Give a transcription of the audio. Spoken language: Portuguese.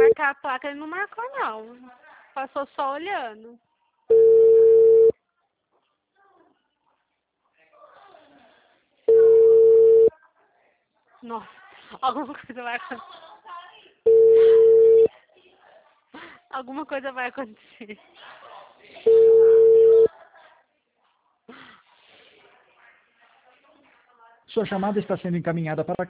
marcar a placa, ele não marcou, não. Passou só olhando. Nossa, alguma coisa vai acontecer. Alguma coisa vai acontecer. Sua chamada está sendo encaminhada para